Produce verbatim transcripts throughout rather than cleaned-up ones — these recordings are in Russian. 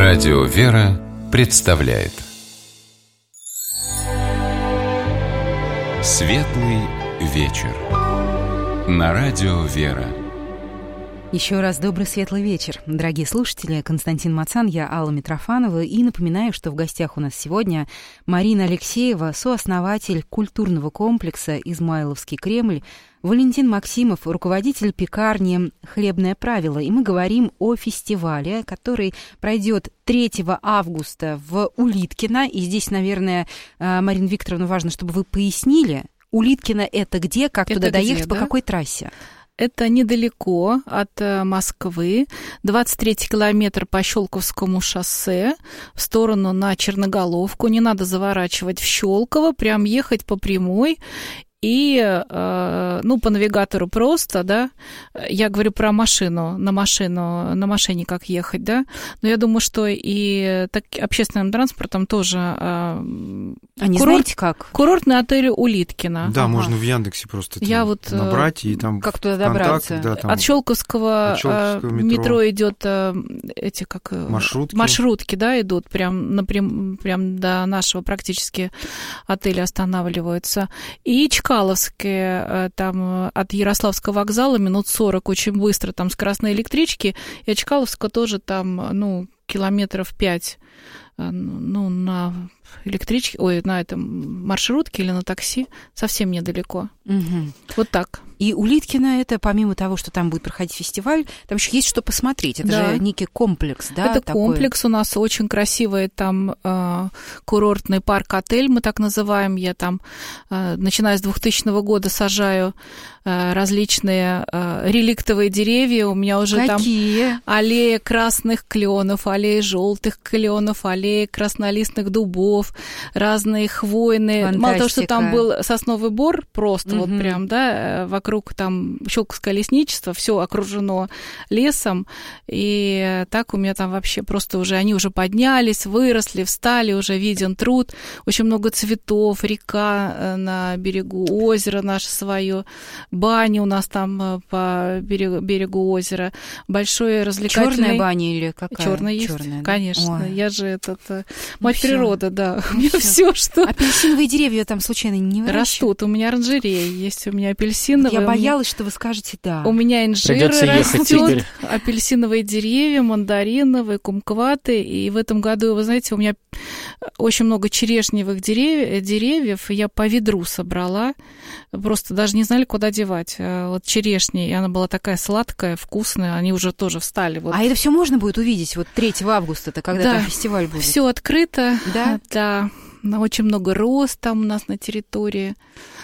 Радио «Вера» представляет Светлый вечер на Радио «Вера». Еще раз добрый светлый вечер, дорогие слушатели. Константин Мацан, я Алла Митрофанова. И напоминаю, что в гостях у нас сегодня Марина Алексеева, сооснователь культурного комплекса «Измайловский Кремль», Валентин Максимов, руководитель пекарни «Хлебное правило». И мы говорим о фестивале, который пройдет третьего августа в Улиткино. И здесь, наверное, Марина Викторовна, важно, чтобы вы пояснили, Улиткино — это где, как это туда где, доехать, да? По какой трассе? Это недалеко от Москвы, двадцать третий километр по Щелковскому шоссе в сторону на Черноголовку. Не надо заворачивать в Щелково, прям ехать по прямой. И, ну, по навигатору просто, да, я говорю про машину, на машину, на машине как ехать, да, но я думаю, что и так, общественным транспортом тоже. А не курорт, знаете как? Курортный отель Улиткино. Да, ага. Можно в Яндексе просто я вот, набрать и там как туда добраться? Да, там от Щелковского, от Щелковского метро. метро идет эти как маршрутки. маршрутки, да, идут прям, напрям, прям до нашего практически отеля останавливаются. И Чкаловские, там от Ярославского вокзала минут сорок, очень быстро, там скоростные электрички, и от Чкаловского тоже там, ну, километров пять, ну, на электричке, ой, на этом маршрутке или на такси, совсем недалеко. Угу. Вот так. И Улиткино — это, помимо того, что там будет проходить фестиваль, там еще есть что посмотреть. Это да. же некий комплекс, да? Это такой? Комплекс у нас очень красивый, там э, курортный парк-отель, мы так называем. Я там, э, начиная с двухтысячного года, сажаю э, различные э, реликтовые деревья. У меня уже Какие? Там аллея красных кленов, аллея желтых кленов, аллея краснолистных дубов, разные хвойные. Фантастика. Мало того, что там был сосновый бор, просто угу. вот прям, да, вокруг там Щелковское лесничество, все окружено лесом, и так у меня там вообще просто уже, они уже поднялись, выросли, встали, уже виден труд, очень много цветов, река на берегу озера наше свое, баня у нас там по берегу, берегу озера, большое развлекательное... Черная баня или какая? Черная есть, Черная, да? конечно. Ой. Я же этот... Мать ну, природа, да. Ну, у меня все, что... Апельсиновые деревья там случайно не выращивают? Растут. У меня оранжерея есть, у меня апельсиновые. Я боялась, меня... что вы скажете «да». У меня инжир растет, апельсиновые деревья, мандариновые, кумкваты. И в этом году, вы знаете, у меня очень много черешневых дерев... деревьев. Я по ведру собрала. Просто даже не знали, куда девать. Вот черешни, и она была такая сладкая, вкусная. Они уже тоже встали. Вот. А это все можно будет увидеть вот третьего августа-то, когда да, там фестиваль будет? Все открыто. Да? Да. Очень много роз там у нас на территории.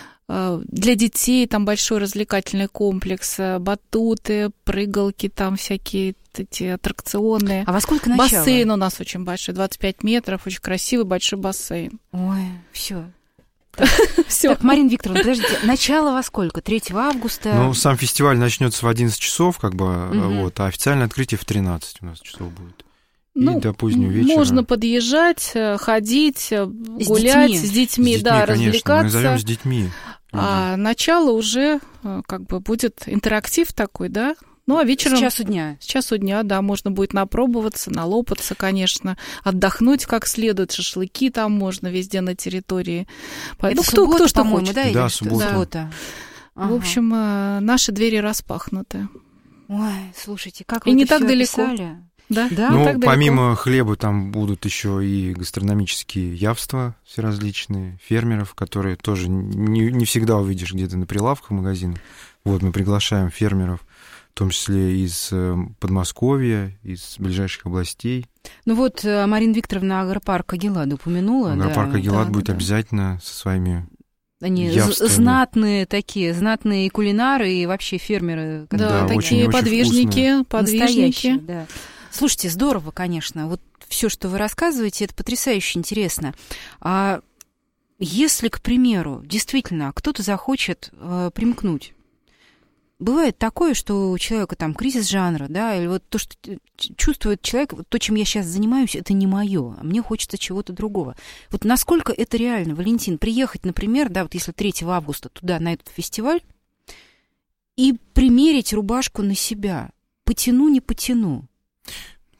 Для детей там большой развлекательный комплекс, батуты, прыгалки, там всякие эти аттракционы. А во сколько начало? Бассейн у нас очень большой, двадцать пять метров, очень красивый большой бассейн. Ой, все. Так, так, Марина Викторовна, подождите, начало во сколько? третьего августа? Ну, сам фестиваль начнется в одиннадцать часов, как бы, угу. вот, а официальное открытие в тринадцать у нас часов будет. Ну, и до позднего вечера. Можно подъезжать, ходить, с гулять детьми. с детьми, с детьми, да, конечно, развлекаться. Мы зовем с детьми. А начало уже как бы будет интерактив такой, да? Ну, а вечером... С часу дня. С часу дня, да, можно будет напробоваться, налопаться, конечно, отдохнуть как следует, шашлыки там можно везде на территории. Это ну, суббота, кто, кто что по-моему, хочет. да? Да, или суббота. суббота. Ага. В общем, наши двери распахнуты. Ой, слушайте, как И вы не это так всё далеко. описали? Да, да? Ну, так помимо далеко. хлеба там будут еще и гастрономические явства всеразличные, фермеров, которые тоже не, не всегда увидишь где-то на прилавках магазинов. Вот, мы приглашаем фермеров, в том числе из Подмосковья, из ближайших областей. Ну вот Марина Викторовна агропарк Агилад упомянула. Агропарк да, Агилад да, будет да. обязательно со своими... Они явствами. знатные такие, знатные кулинары и вообще фермеры. Да, Да, такие очень-очень подвижники, подвижники. Настоящие, да. Слушайте, здорово, конечно. Вот все, что вы рассказываете, это потрясающе интересно. А если, к примеру, действительно кто-то захочет э, примкнуть, бывает такое, что у человека там кризис жанра, да, или вот то, что чувствует человек, вот то, чем я сейчас занимаюсь, это не мое, а мне хочется чего-то другого. Вот насколько это реально, Валентин, приехать, например, да, вот если третьего августа туда, на этот фестиваль, и примерить рубашку на себя, потяну, не потяну.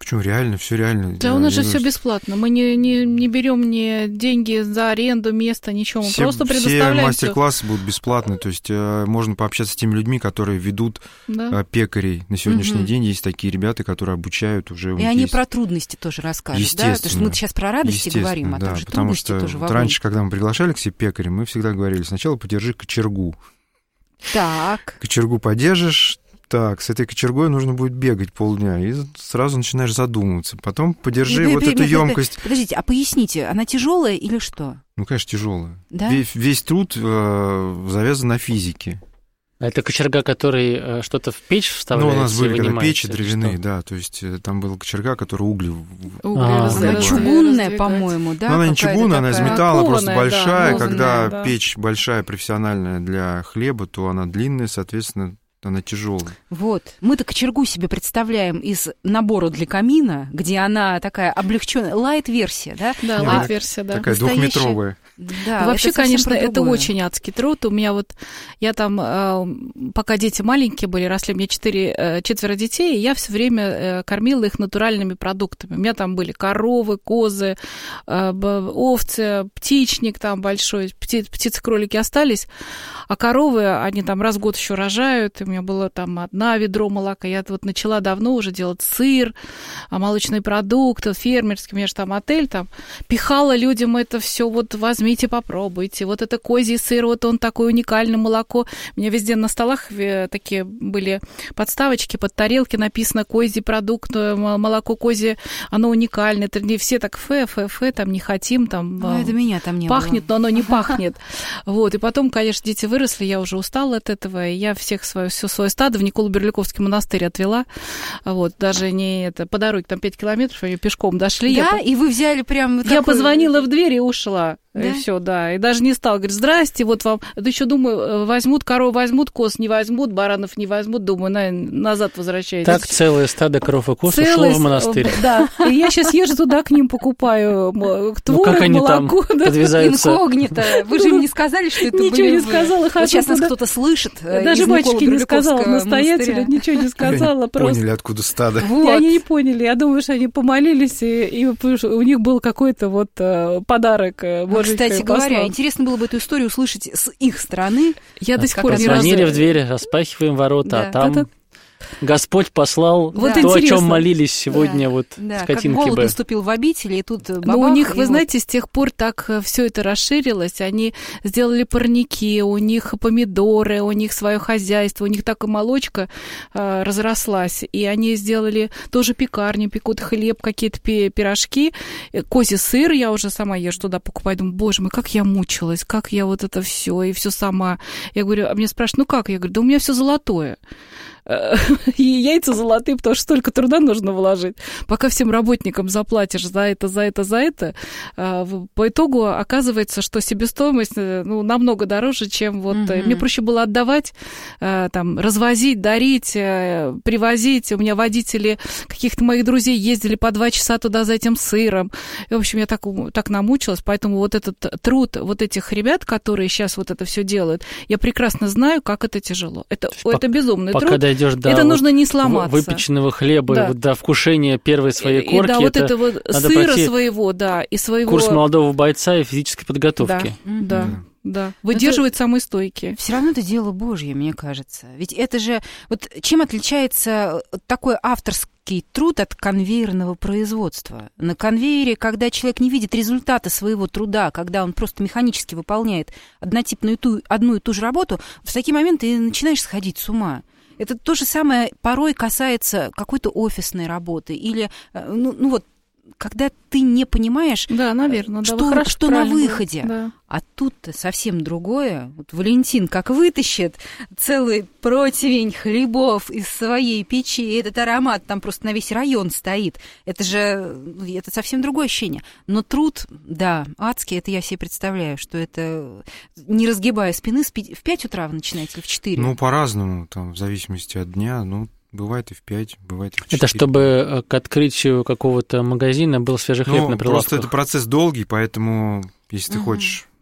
Почему? Реально, все реально. Да, у нас же все бесплатно. Мы не, не, не берем ни деньги за аренду места, ничего. Мы все, просто предоставляем. Все мастер-классы будут бесплатны. То есть э, можно пообщаться с теми людьми, которые ведут да. э, пекарей. На сегодняшний угу. день есть такие ребята, которые обучают уже. И они есть... про трудности тоже расскажут, да? Потому что мы сейчас про радости говорим, а да, там же потому трудности что тоже вот раньше, когда мы приглашали к себе пекаря, мы всегда говорили: сначала подержи кочергу. Так. Кочергу подержишь. Так, с этой кочергой нужно будет бегать полдня, и сразу начинаешь задумываться. Потом подержи вот эту емкость. Подождите, а поясните, она тяжелая или что? Ну, конечно, тяжелая. Да? Весь, весь труд э, завязан на физике. А это кочерга, который э, что-то в печь вставляется? Ну, у нас были когда печи деревянные, что? Да, то есть там была кочерга, которая угли... угли а, она чугунная, по-моему, да? Ну, она не чугунная, она из металла, просто большая. Да, когда да. печь большая, профессиональная для хлеба, то она длинная, соответственно, она тяжелая. Вот. Мы-то кочергу себе представляем из набора для камина, где она такая облегченная, лайт-версия, да? Да, лайт-версия, да. Такая настоящая... двухметровая. Да, вообще, это конечно, это очень адский труд. У меня вот, я там, пока дети маленькие были, росли, у меня четыре, четверо детей, и я все время кормила их натуральными продуктами. У меня там были коровы, козы, овцы, птичник там большой, птицы-кролики остались, а коровы, они там раз в год еще рожают, и у меня было там одна ведро молока. Я вот начала давно уже делать сыр, молочные продукты, фермерский, у меня же там отель, там, пихала людям это все, вот возьмите, попробуйте. Вот это козий сыр, вот он такой уникальный, молоко. У меня везде на столах такие были подставочки, под тарелки написано козий продукт, молоко козье, оно уникальное. Это не все так фэ, фэ, фэ, там не хотим, там ну, это меня там не пахнет, было. Но оно не пахнет. Вот, и потом, конечно, дети выросли, я уже устала от этого, и я всех свое, все свое стадо в Николо-Берликовский монастырь отвела. Вот, даже не это, по дороге, там пять километров, они пешком дошли. Да, я, и вы взяли прям... Я такой... позвонила в дверь и ушла. Да? И все, да. И даже не стал. Говорит, здрасте, вот вам. Да еще думаю, возьмут коров, возьмут, коз не возьмут, баранов не возьмут. Думаю, на, назад возвращайтесь. Так целое стадо коров и коз ушло в монастырь. Да. И я сейчас езжу туда, к ним покупаю творог, ну, как они молоко. Там подвязаются? Инкогнито. Вы же им не сказали, что это ничего были не вы. сказала. Вот сейчас нас кто-то слышит. Даже батюшке не сказала, настоятеля, ничего не сказала. Просто. Поняли, откуда стадо. Вот. И они не поняли. Я думаю, что они помолились, и, и у них был какой-то вот подарок. Кстати говоря, интересно было бы эту историю услышать с их стороны. Я до сих пор не раз... Звонили в дверь, распахиваем ворота, да. А там... Это... Господь послал вот то, интересно. О чем молились сегодня, да, вот да, скотинки как голод бы. Наступил в обители, и тут бабах. Но у них, вы вот... знаете, с тех пор так все это расширилось. Они сделали парники, у них помидоры, у них свое хозяйство, у них так и молочка э, разрослась. И они сделали тоже пекарню, пекут хлеб, какие-то пирожки, козий сыр. Я уже сама езжу туда покупаю. Думаю, боже мой, как я мучилась, как я вот это все и все сама. Я говорю, а мне спрашивают, ну как? Я говорю, да у меня все золотое. И яйца золотые, потому что столько труда нужно вложить. Пока всем работникам заплатишь за это, за это, за это, по итогу оказывается, что себестоимость ну, намного дороже, чем вот... Mm-hmm. Мне проще было отдавать, там, развозить, дарить, привозить. У меня водители каких-то моих друзей ездили по два часа туда за этим сыром. И, в общем, я так, так намучилась, поэтому вот этот труд вот этих ребят, которые сейчас вот это все делают, я прекрасно знаю, как это тяжело. Это, это безумный пока труд. Дойдешь до это вот нужно не сломаться. Выпеченного хлеба, да. Вот до вкушения первой своей корки. И да, вот это этого сыра своего, да, и своего... Курс молодого бойца и физической подготовки. Да, mm-hmm. да. Да, выдерживает самые стойкие. Все равно это дело Божье, мне кажется. Ведь это же... Вот чем отличается такой авторский труд от конвейерного производства? На конвейере, когда человек не видит результата своего труда, когда он просто механически выполняет однотипную ту, одну и ту же работу, в такие моменты ты начинаешь сходить с ума. Это то же самое порой касается какой-то офисной работы или, ну, ну вот, когда ты не понимаешь, да, наверное, что, да, хорошо, что на выходе. Да. А тут-то совсем другое. Вот Валентин как вытащит целый противень хлебов из своей печи, и этот аромат там просто на весь район стоит. Это же это совсем другое ощущение. Но труд, да, адский, это я себе представляю, что это, не разгибая спины, в пять утра вы начинаете или в четыре? Ну, по-разному, там, в зависимости от дня, ну, бывает и в пять, бывает и в четыре. Это чтобы к открытию какого-то магазина был свежий хлеб ну, на прилавках? Просто это процесс долгий, поэтому если ты uh-huh. хочешь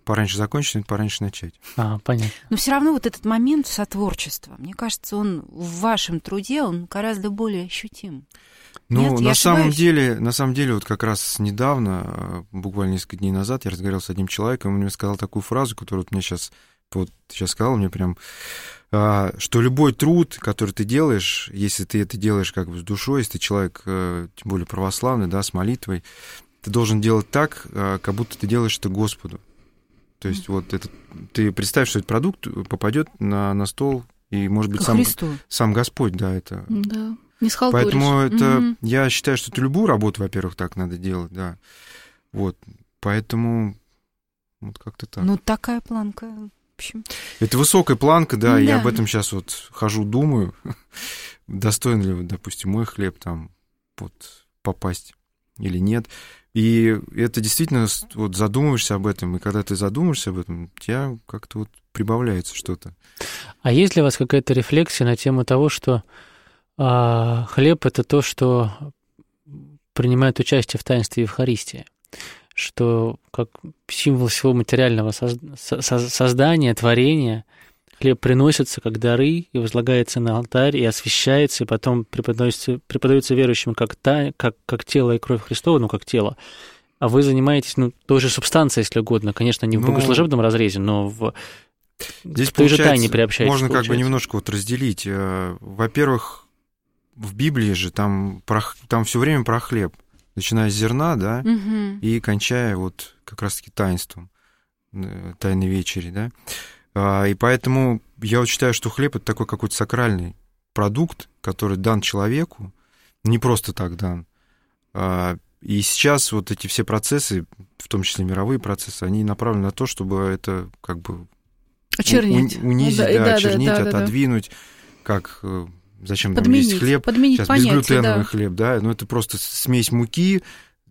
пораньше закончить, надо пораньше начать. А, понятно. Но все равно вот этот момент сотворчества, мне кажется, он в вашем труде, он гораздо более ощутим. Ну, Нет, на самом ошибаюсь? деле, на самом деле, вот как раз недавно, буквально несколько дней назад, я разговаривал с одним человеком, он мне сказал такую фразу, которую вот мне сейчас, вот сейчас сказал, мне прям, что любой труд, который ты делаешь, если ты это делаешь как бы с душой, если ты человек, тем более православный, да, с молитвой, ты должен делать так, как будто ты делаешь это Господу. То есть mm. вот это, ты представь, что этот продукт попадет на, на стол, и, может быть, сам, сам Господь, да, это... Да. Не схалтуришь. Поэтому это, Mm-hmm. я считаю, что это любую работу, во-первых, так надо делать, да. Вот, поэтому вот как-то так. Ну, такая планка, в общем. Это высокая планка, да, Да. я об этом сейчас вот хожу, думаю, достоин ли, допустим, мой хлеб там вот попасть или нет. И это действительно, вот задумываешься об этом, и когда ты задумаешься об этом, у тебя как-то вот прибавляется что-то. А есть ли у вас какая-то рефлексия на тему того, что а, хлеб – это то, что принимает участие в таинстве Евхаристии, что как символ всего материального создания, творения, хлеб приносится как дары и возлагается на алтарь, и освящается, и потом преподносится, преподается верующим как, та, как, как тело и кровь Христова, ну, как тело. А вы занимаетесь, ну, той же субстанцией, если угодно. Конечно, не в ну, богослужебном разрезе, но в здесь, той же тайне приобщаетесь. Можно получается. как бы немножко вот разделить. Во-первых, в Библии же там, про, там все время про хлеб, начиная с зерна, да, Угу. и кончая вот как раз-таки таинством Тайной вечери, да. И поэтому я вот считаю, что хлеб – это такой какой-то сакральный продукт, который дан человеку, не просто так дан. И сейчас вот эти все процессы, в том числе мировые процессы, они направлены на то, чтобы это как бы очернить. У, унизить, да, да, да, очернить, да, да, отодвинуть, как зачем там подменить, есть хлеб, подменить сейчас понятие, безглютеновый да. хлеб, да, но это просто смесь муки,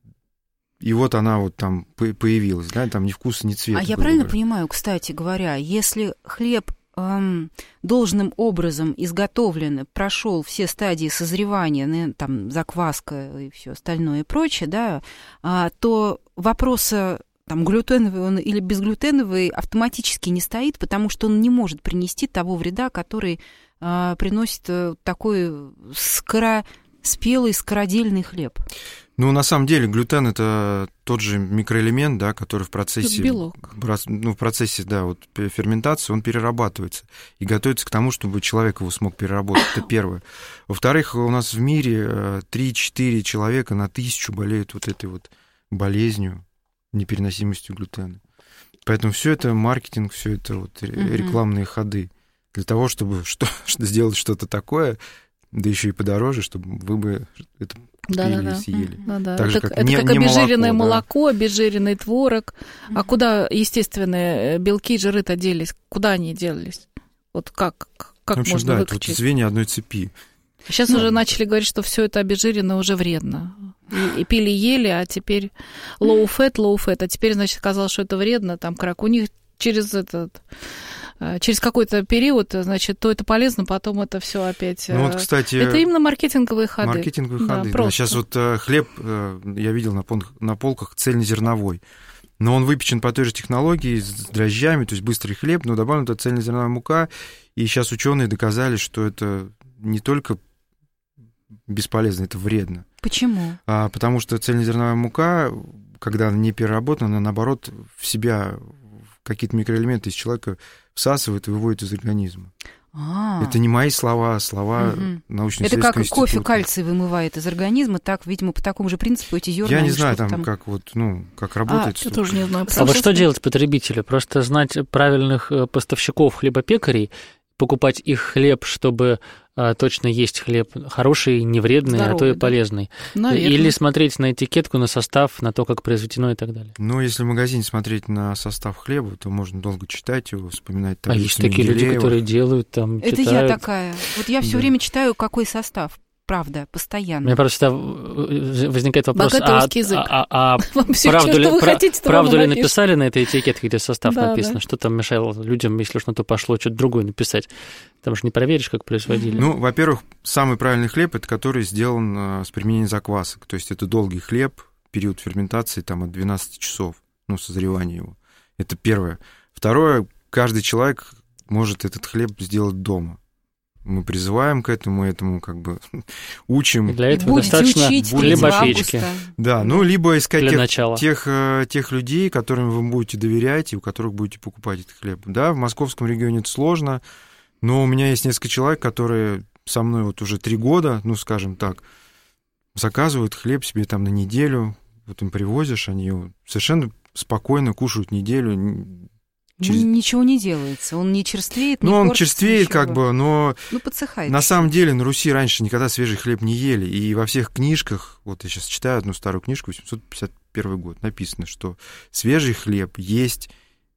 и вот она вот там появилась, да, там ни вкуса, ни цвета. А я правильно понимаю, кстати говоря, если хлеб эм, должным образом изготовлен, прошел все стадии созревания, там закваска и все остальное и прочее, да, а, то вопроса там глютеновый он или безглютеновый автоматически не стоит, потому что он не может принести того вреда, который а, приносит такой скороспелый, скородельный хлеб. Ну, на самом деле, глютен – это тот же микроэлемент, да, который в процессе, белок. Ну, в процессе, да, вот, ферментации он перерабатывается и готовится к тому, чтобы человек его смог переработать. Это первое. Во-вторых, у нас в мире три-четыре человека на тысячу болеют вот этой вот болезнью, непереносимостью глютена. Поэтому все это маркетинг, все это вот рекламные ходы для того, чтобы что, сделать что-то такое, да еще и подороже, чтобы вы бы это купили да, да, и съели. Да, да. Так же, это как, это не, как не обезжиренное молоко, молоко, да. обезжиренный творог. Mm-hmm. А куда естественные белки и жиры-то делись? Куда они делись? Вот как, как в общем, можно да, выключить? это вот звенья одной цепи. Сейчас ну, уже начали говорить, что все это обезжиренное уже вредно. И, и пили, ели, а теперь low fat, low fat. А теперь, значит, казалось, что это вредно. Там как у них через этот... Через какой-то период, значит, то это полезно, потом это все опять... Ну вот, кстати... Это именно маркетинговые ходы. Маркетинговые да, ходы, просто. да. Сейчас вот хлеб, я видел на, на полках, цельнозерновой. Но он выпечен по той же технологии, с дрожжами, то есть быстрый хлеб, но добавлена туда цельнозерновая мука. И сейчас ученые доказали, что это не только бесполезно, это вредно. Почему? А, потому что цельнозерновая мука, когда она не переработана, она, наоборот, в себя какие-то микроэлементы из человека всасывает и выводит из организма. А-а-а. Это не мои слова, слова угу. научно-исследовательского Это как института. кофе кальций вымывает из организма, так, видимо, по такому же принципу эти зерна. Я не знаю, там, там как вот, ну, как работает. А, я тоже не знаю. А вот что делать потребителю? Просто знать правильных поставщиков хлебопекарей, покупать их хлеб, чтобы а, точно есть хлеб хороший, не вредный, здоровый, а то и да. полезный. Наверное. Или смотреть на этикетку, на состав, на то, как произведено и так далее. Ну, если в магазине смотреть на состав хлеба, то можно долго читать его, вспоминать таблицу А есть такие люди, которые делают, там, Это читают. Я такая. Вот я все да. время читаю, какой состав. Правда, постоянно. У меня просто всегда возникает вопрос, а, язык. а, а, а все, правду, что, ли, что пра- хотите, правду ли написали на этой этикетке, где состав да, написано? Да. Что там мешало людям, если уж на то пошло, что-то другое написать? Там же не проверишь, как производили. Ну, во-первых, самый правильный хлеб – это который сделан с применением заквасок. То есть это долгий хлеб, период ферментации там, от двенадцати часов, ну, созревания его. Это первое. Второе, каждый человек может этот хлеб сделать дома. Мы призываем к этому, этому как бы учим. И для этого Будете достаточно учить хлебопечки. Да, ну, либо искать для тех, начала. тех, тех людей, которым вы будете доверять и у которых будете покупать этот хлеб. Да, в московском регионе это сложно, но у меня есть несколько человек, которые со мной вот уже три года, ну, скажем так, заказывают хлеб себе там на неделю, вот им привозишь, они его совершенно спокойно кушают неделю. Через... Ничего не делается, он не черствеет, не Ну, он портится, черствеет, ничего. как бы, но Ну, подсыхает. на самом деле на Руси раньше никогда свежий хлеб не ели. И во всех книжках, вот я сейчас читаю одну старую книжку, восемьсот пятьдесят первый год, написано, что свежий хлеб есть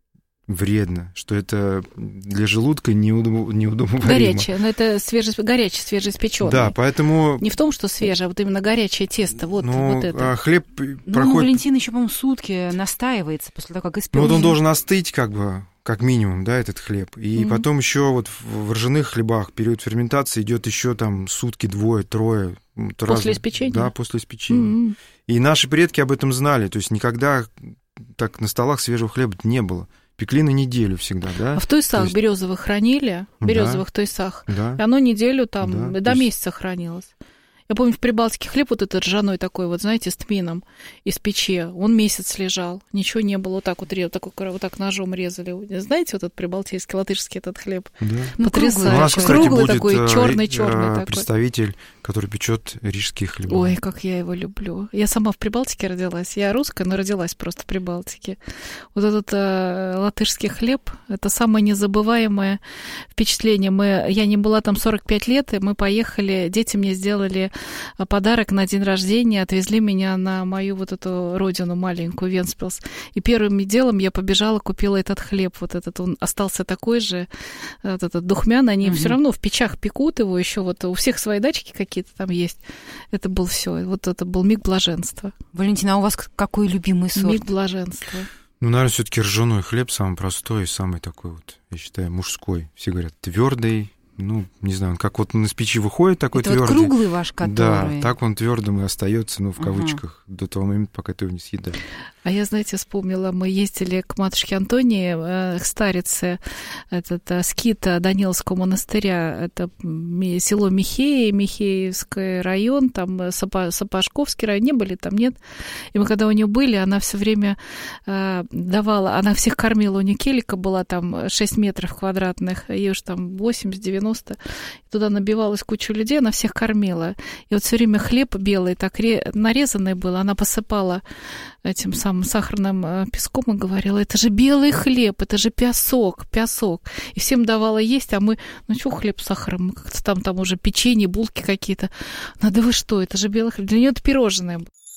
вредно, что это для желудка неудобно, неудобоваримо. Горячее, но это свеже, горячий, свежеиспечённый. Да, поэтому... Не в том, что свежее, а вот именно горячее тесто, вот, ну, вот это. А хлеб Ну, проходит... Валентин еще, по-моему, сутки настаивается после того, как испек. Ну, вот он должен остыть, как бы, как минимум, да, этот хлеб. И mm-hmm. потом еще вот в ржаных хлебах период ферментации идет еще там сутки, двое, трое. После раз... испечения? Да, после испечения. Mm-hmm. И наши предки об этом знали, то есть никогда так на столах свежего хлеба не было. Пекли на неделю всегда, да? А в туйсах есть... березовых хранили, в березовых да. туйсах, Да. и оно неделю там, Да. до есть... месяца хранилось. Я помню, в Прибалтике хлеб вот этот ржаной такой, вот знаете, с тмином из печи, он месяц лежал, ничего не было, вот так вот, вот, так, вот так ножом резали. Знаете, вот этот прибалтийский, латышский этот хлеб? Да. Ну, потрясающе. У нас, кстати, Круглый будет такой, черный-черный такой. представитель, который печет рижские хлеба. Ой, как я его люблю. Я сама в Прибалтике родилась. Я русская, но родилась просто в Прибалтике. Вот этот э, латышский хлеб, это самое незабываемое впечатление. Мы, я не была там сорок пять лет, и мы поехали, дети мне сделали подарок на день рождения, отвезли меня на мою вот эту родину маленькую, Венспилс. И первым делом я побежала, купила этот хлеб, вот этот, он остался такой же, вот этот духмяный, они угу. все равно в печах пекут его еще, вот у всех свои дачки какие-то там есть. Это был все, вот это был миг блаженства. Валентина, а у вас какой любимый сорт? Миг блаженства. Ну, наверное, все-таки ржаной хлеб самый простой и самый такой вот, я считаю, мужской. Все говорят, твердый. Ну, не знаю, как вот он из печи выходит такой это твердый. Вот круглый ваш, который. Да, так он твердым и остается, ну, в ага. кавычках, до того момента, пока ты его не съедаешь. А я, знаете, вспомнила, мы ездили к матушке Антонии, э, к старице, этот э, скит Даниловского монастыря, это село Михеи, Михеевский район, там Сапа, Сапожковский район, не были там, нет? И мы когда у нее были, она все время э, давала, она всех кормила, у нее келика была там шесть метров квадратных, ей уж там восемьдесят-девяносто, туда набивалась куча людей, она всех кормила. И вот все время хлеб белый, так нарезанный был, она посыпала этим самым сахарным песком и говорила, это же белый хлеб, это же песок, песок. И всем давала есть, а мы, ну что хлеб с сахаром, мы как-то там, там уже печенье, булки какие-то. Надо вы что, это же белый хлеб. Для нее это пирожное.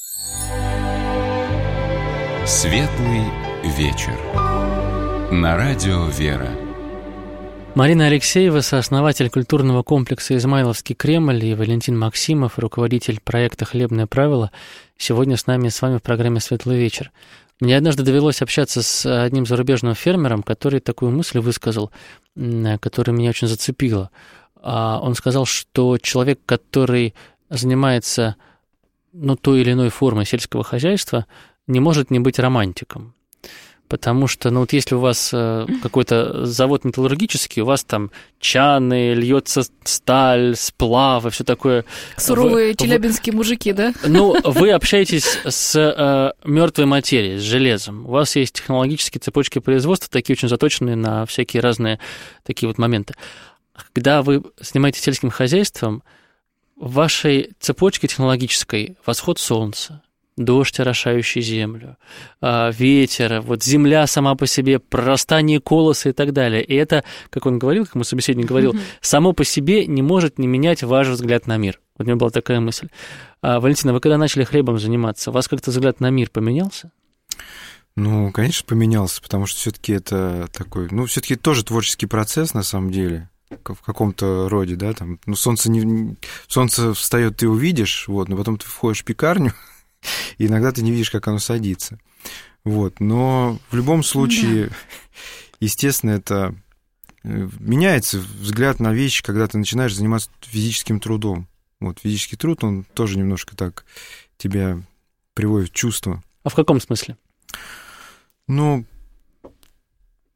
Светлый вечер. На радио «Вера». Марина Алексеева, сооснователь культурного комплекса «Измайловский Кремль», и Валентин Максимов, руководитель проекта «Хлебное правило», сегодня с нами с вами в программе «Светлый вечер». Мне однажды довелось общаться с одним зарубежным фермером, который такую мысль высказал, которая меня очень зацепила. Он сказал, что человек, который занимается ну, той или иной формой сельского хозяйства, не может не быть романтиком. Потому что, ну вот если у вас э, какой-то завод металлургический, у вас там чаны, льется сталь, сплав и все такое. Суровые вы, челябинские вы, мужики, да? Ну, вы общаетесь с э, мертвой материей, с железом. У вас есть технологические цепочки производства, такие очень заточенные на всякие разные такие вот моменты. Когда вы занимаетесь сельским хозяйством, в вашей цепочке технологической восход солнца, дождь, орошающий землю, ветер, вот земля сама по себе, прорастание колоса и так далее. И это, как он говорил, как мой собеседник говорил, mm-hmm. само по себе не может не менять ваш взгляд на мир. Вот у меня была такая мысль. А, Валентина, вы когда начали хлебом заниматься, у вас как-то взгляд на мир поменялся? Ну, конечно, поменялся, потому что все-таки это такой, ну, все-таки тоже творческий процесс на самом деле. В каком-то роде, да, там, ну, солнце, не, солнце встает, ты увидишь, вот, но потом ты входишь в пекарню, и иногда ты не видишь, как оно садится. Вот. Но в любом случае, да. естественно, это меняется взгляд на вещи, когда ты начинаешь заниматься физическим трудом. Вот, физический труд, он тоже немножко так тебя приводит в чувство. А в каком смысле? Ну,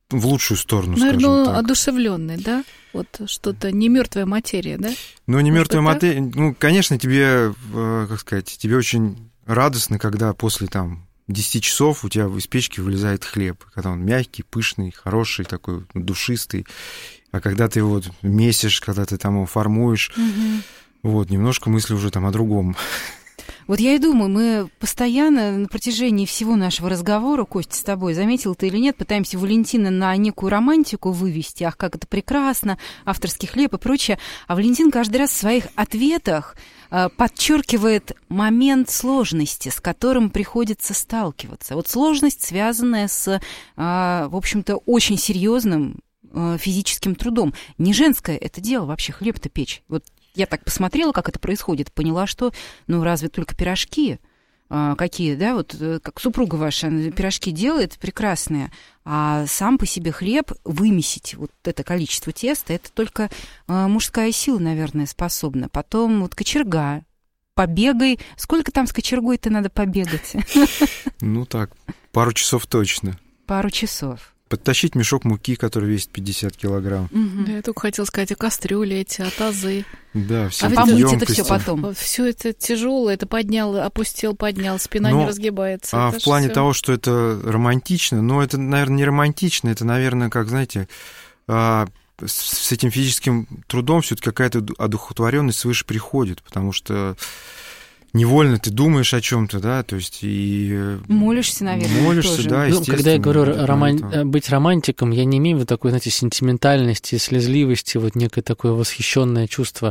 в лучшую сторону, наверное, скажем он так. одушевленный, да? Вот что-то не мертвая материя, да? Ну, не Может, мертвая это? материя. Ну, конечно, тебе, как сказать, тебе очень радостно, когда после там десяти часов у тебя из печки вылезает хлеб, когда он мягкий, пышный, хороший, такой душистый. А когда ты его вот месишь, когда ты там его формуешь, угу. вот, немножко мысли уже там о другом. Вот я и думаю, мы постоянно на протяжении всего нашего разговора, Костя, с тобой, заметил ты или нет, пытаемся Валентина на некую романтику вывести, ах, как это прекрасно, авторский хлеб и прочее. А Валентин каждый раз в своих ответах э, подчеркивает момент сложности, с которым приходится сталкиваться. Вот сложность, связанная с, э, в общем-то, очень серьезным э, физическим трудом. Не женское это дело вообще, хлеб-то печь. Вот я так посмотрела, как это происходит, поняла, что, ну, разве только пирожки а, какие, да, вот как супруга ваша она пирожки делает прекрасные, а сам по себе хлеб вымесить, вот это количество теста, это только а, мужская сила, наверное, способна. Потом вот кочерга, побегай. Сколько там с кочергой-то надо побегать? Ну так, пару часов точно. Пару часов. Подтащить мешок муки, который весит пятьдесят килограмм. Угу. Да, я только хотела сказать о кастрюле эти, о тазы. Да, все а эти помыть емкости. это все потом. Все это тяжело, это поднял, опустил, поднял, спина но, не разгибается. А в плане всё. Того, что это романтично, но это, наверное, не романтично, это, наверное, как, знаете, с этим физическим трудом все-таки какая-то одухотворенность свыше приходит, потому что невольно ты думаешь о чем-то, да, то есть и... Молишься, наверное, Молишься, тоже. да, ну, когда я говорю да, роман... это... быть романтиком, я не имею в виду такой, знаете, сентиментальности, слезливости, вот некое такое восхищенное чувство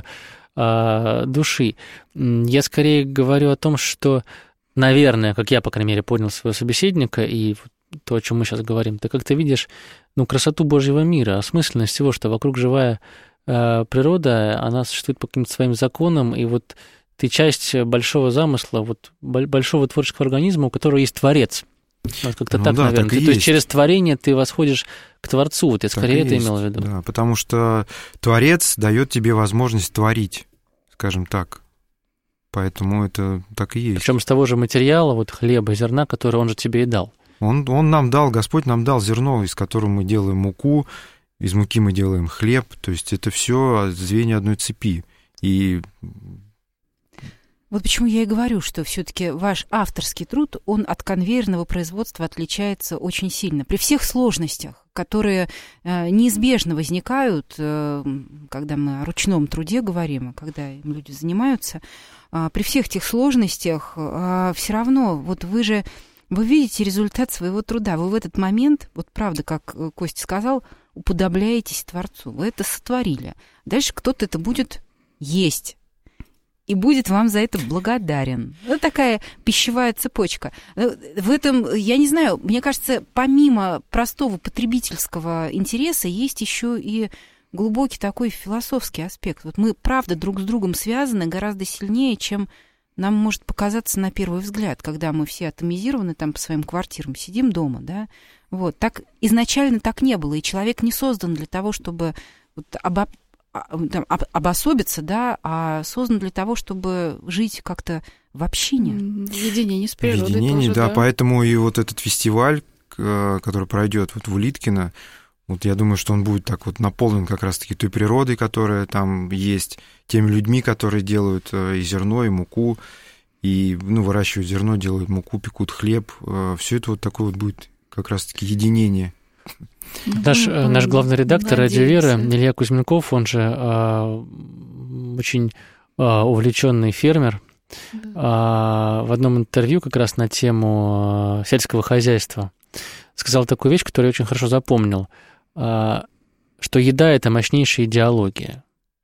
а, души. Я скорее говорю о том, что, наверное, как я, по крайней мере, понял своего собеседника, и то, о чем мы сейчас говорим, ты как-то видишь, ну, красоту Божьего мира, осмысленность всего, что вокруг живая а, природа, она существует по каким-то своим законам, и вот ты часть большого замысла, вот большого творческого организма, у которого есть творец. Вот как-то ну, так, да, наверное. так ты, и то есть. есть через творение ты восходишь к Творцу. Вот я так скорее это есть, имел в виду. Да, потому что Творец дает тебе возможность творить, скажем так. Поэтому это так и есть. Причем с того же материала, вот хлеба, зерна, который он же тебе и дал. Он, он нам дал, Господь нам дал зерно, из которого мы делаем муку, из муки мы делаем хлеб. То есть это все звенья одной цепи. И... Вот почему я и говорю, что все-таки ваш авторский труд, он от конвейерного производства отличается очень сильно. При всех сложностях, которые э, неизбежно возникают, э, когда мы о ручном труде говорим, когда им люди занимаются, э, при всех этих сложностях э, все равно, вот вы же, вы видите результат своего труда. Вы в этот момент, вот правда, как Костя сказал, уподобляетесь Творцу. Вы это сотворили. Дальше кто-то это будет есть. И будет вам за это благодарен. Это такая пищевая цепочка. В этом, я не знаю, мне кажется, помимо простого потребительского интереса, есть еще и глубокий такой философский аспект. Вот мы, правда, друг с другом связаны гораздо сильнее, чем нам может показаться на первый взгляд, когда мы все атомизированы там по своим квартирам, сидим дома, да. Вот. Так, изначально так не было, и человек не создан для того, чтобы вот, обо... Там, об, обособиться, да, а создан для того, чтобы жить как-то в общине. В единении с природой. В единении, тоже, да, да, поэтому и вот этот фестиваль, который пройдет вот в Улиткино, вот я думаю, что он будет так вот наполнен как раз-таки той природой, которая там есть, теми людьми, которые делают и зерно, и муку, и, ну, выращивают зерно, делают муку, пекут хлеб. Все это вот такое вот будет как раз-таки единение. Наш, mm-hmm. наш главный редактор «Радио Вера» Илья Кузьминков, он же а, очень а, увлеченный фермер, mm-hmm. а, в одном интервью как раз на тему а, сельского хозяйства сказал такую вещь, которую я очень хорошо запомнил, а, что еда – это мощнейшая идеология.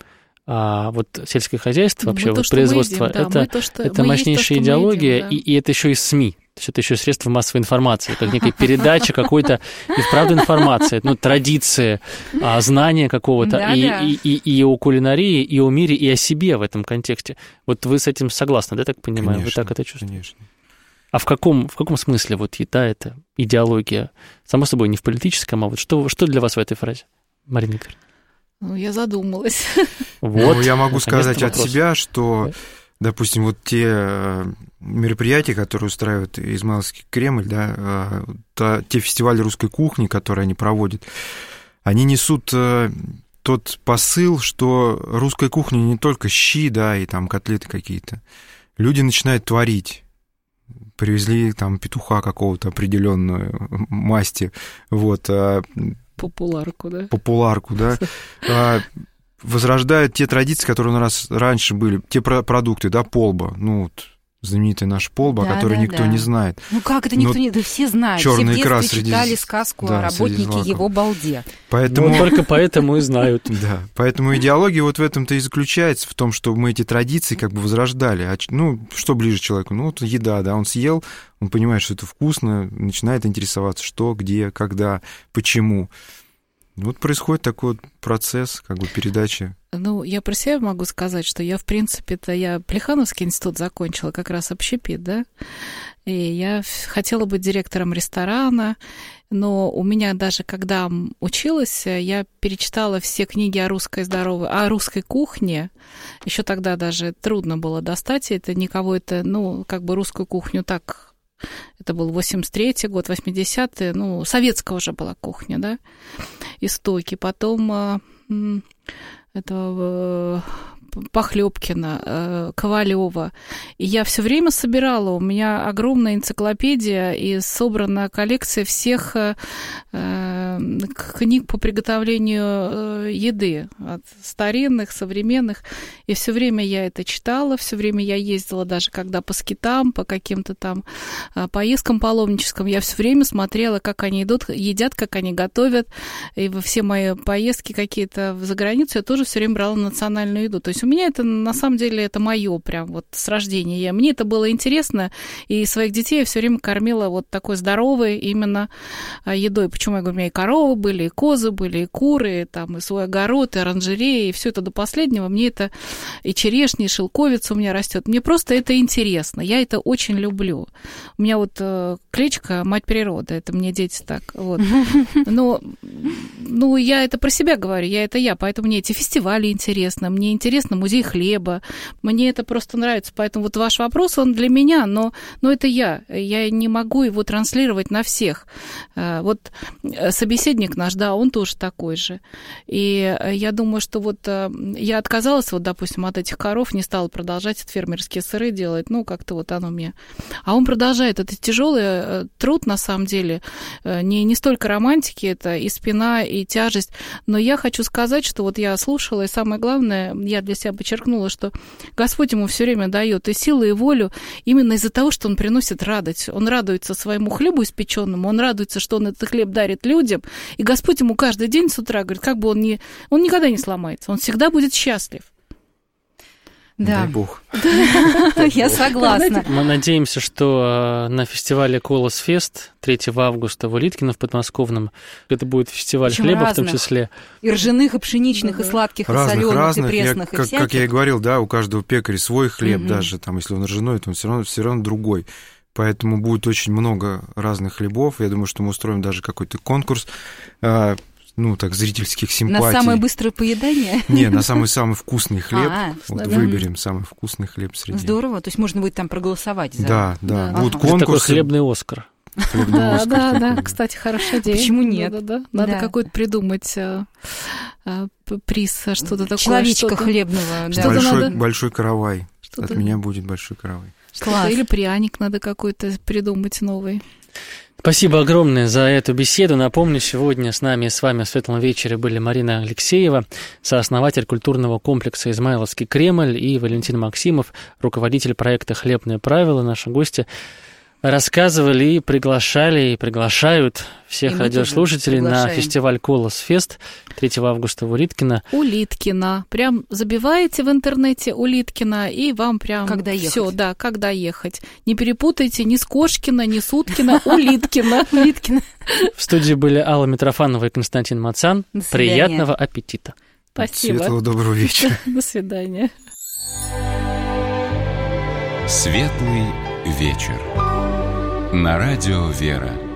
А вот сельское хозяйство, вообще то, вот производство – едим, это, да, то, что, это мощнейшая то, идеология, едим, да. и, и это еще и СМИ. То есть это еще средства массовой информации, как некая передача какой-то, и вправду информации, ну, традиции, знания какого-то, да, и, да. И, и, и о кулинарии, и о мире, и о себе в этом контексте. Вот вы с этим согласны, да, так понимаю? Конечно, вы так это чувствуете? Конечно. А в каком, в каком смысле вот еда – это идеология? Само собой, не в политическом, а вот что, что для вас в этой фразе, Марина Викторовна? Ну, я задумалась. Вот. Ну, я могу сказать от себя, что... допустим, вот те мероприятия, которые устраивает Измайловский Кремль, да, те фестивали русской кухни, которые они проводят, они несут тот посыл, что русская кухня не только щи, да, и там котлеты какие-то. Люди начинают творить. Привезли там петуха какого-то определенную масти, вот. Популярку, да? Популярку, да. Возрождают те традиции, которые у нас раньше были, те продукты, да, полба, ну, вот, знаменитая наша полба, да, о которой да, никто да. не знает. Ну как это никто Но не... Да все знают. Все в детстве среди... читали сказку да, о работнике его балде. Поэтому... Ну, только поэтому и знают. Да, поэтому идеология вот в этом-то и заключается, в том, что мы эти традиции как бы возрождали. Ну, что ближе человеку? Ну, вот еда, да, он съел, он понимает, что это вкусно, начинает интересоваться, что, где, когда, почему. Вот происходит такой вот процесс, как бы, передачи. Ну, я про себя могу сказать, что я, в принципе-то, я Плехановский институт закончила, как раз общепит, да, и я хотела быть директором ресторана, но у меня даже, когда училась, я перечитала все книги о русской здоровой, о русской кухне, еще тогда даже трудно было достать это, никого это, ну, как бы русскую кухню так... Это был восемьдесят третий год, восьмидесятые, ну, советская уже была кухня, да, истоки. Потом это Похлебкина, Ковалева. И я все время собирала. У меня огромная энциклопедия и собрана коллекция всех э, книг по приготовлению еды, от старинных, современных. И все время я это читала, все время я ездила, даже когда по скитам, по каким-то там поездкам паломническим, я все время смотрела, как они идут, едят, как они готовят. И во все мои поездки какие-то за границу я тоже все время брала национальную еду. То есть у меня это, на самом деле, это мое прям вот с рождения. Я, мне это было интересно, и своих детей я все время кормила вот такой здоровой именно едой. Почему я говорю, у меня и коровы были, и козы были, и куры, и, там, и свой огород, и оранжерея, и все это до последнего. Мне это и черешня, и шелковица у меня растет. Мне просто это интересно. Я это очень люблю. У меня вот э, кличка «Мать природа». Это мне дети так. Вот. Но ну, я это про себя говорю, я это я. Поэтому мне эти фестивали интересны, мне интересно музей хлеба. Мне это просто нравится. Поэтому вот ваш вопрос, он для меня, но, но это я. Я не могу его транслировать на всех. Вот собеседник наш, да, он тоже такой же. И я думаю, что вот я отказалась, вот, допустим, от этих коров, не стала продолжать эти фермерские сыры делать. Ну, как-то вот оно мне... А он продолжает. Это тяжелый труд, на самом деле. Не, не столько романтики, это и спина, и тяжесть. Но я хочу сказать, что вот я слушала, и самое главное, я для себя подчеркнула, что Господь ему все время дает и силу, и волю именно из-за того, что он приносит радость. Он радуется своему хлебу испеченному, он радуется, что он этот хлеб дарит людям, и Господь ему каждый день с утра говорит, как бы он ни... Он никогда не сломается, он всегда будет счастлив. Да. Дай бог. Я согласна. Мы надеемся, что на фестивале Колос Фест третьего августа в Улиткино в подмосковном, это будет фестиваль Причем хлеба разных. В том числе. И ржаных, и пшеничных, и сладких, разных, и соленых, разных. и пресных, я, и как, всяких. как я и говорил, да, у каждого пекаря свой хлеб, Mm-hmm. даже там, если он ржаной, то он все равно, все равно другой. Поэтому будет очень много разных хлебов. Я думаю, что мы устроим даже какой-то конкурс, ну, так, зрительских симпатий. На самое быстрое поедание? Не, на самый-самый вкусный хлеб. А, вот да. Выберем самый вкусный хлеб среди. Здорово, то есть можно будет там проголосовать за... Да, да, Да. будут Это такой конкурсы. хлебный Оскар. Хлебный Да, Оскар да, такой. да, кстати, хорошая идея. Почему нет? Да, да, да. Надо Да. какой-то придумать а, а, приз, что-то такое. Человечка что-то, хлебного. что-то Да. Большой, надо- большой каравай. что-то- От меня будет большой каравай. что-то- Класс. Или пряник надо какой-то придумать новый. Спасибо огромное за эту беседу. Напомню, сегодня с нами, с вами в светлом вечере были Марина Алексеева, сооснователь культурного комплекса «Измайловский Кремль», и Валентин Максимов, руководитель проекта «Хлебные правила». Наши гости рассказывали и приглашали, и приглашают всех И мы радиослушателей тоже на приглашаем. фестиваль «Колос Фест» третьего августа в Улиткино. Улиткино. Прям забиваете в интернете Улиткино, и вам прям Когда ехать. все, да, когда ехать. Не перепутайте ни с Кошкино, ни с Уткино, Улиткино. Улиткино. В студии были Алла Митрофанова и Константин Мацан. До свидания. Приятного аппетита. Спасибо. Светлого доброго вечера. До свидания. Светлый вечер. На радио «Вера».